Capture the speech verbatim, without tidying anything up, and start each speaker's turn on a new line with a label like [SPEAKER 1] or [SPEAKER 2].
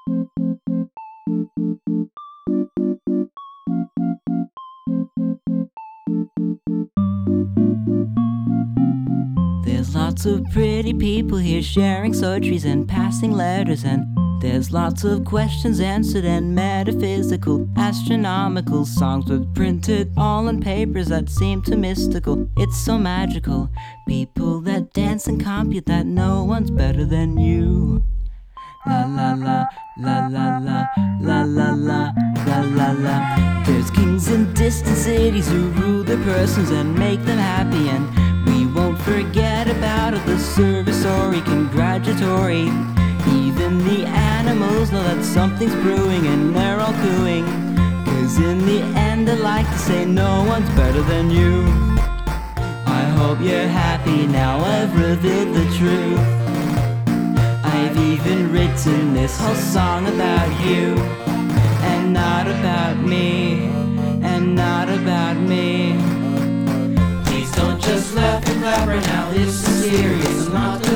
[SPEAKER 1] There's lots of pretty people here sharing surgeries and passing letters, and there's lots of questions answered and metaphysical, astronomical songs were printed all on papers that seem too mystical. It's so magical. People that dance and compute that no one's better than you. La la la, la la la, la la la, la la la. There's kings in distant cities who rule their persons and make them happy, and we won't forget about it, the servitory, congratulatory. Even the animals know that something's brewing and they're all cooing, 'cause in the end I like to say no one's better than you. I hope you're happy now I've revealed the truth. I've even written this whole song about you, and not about me, and not about me. Please don't just laugh and clap right now, this is serious, I'm not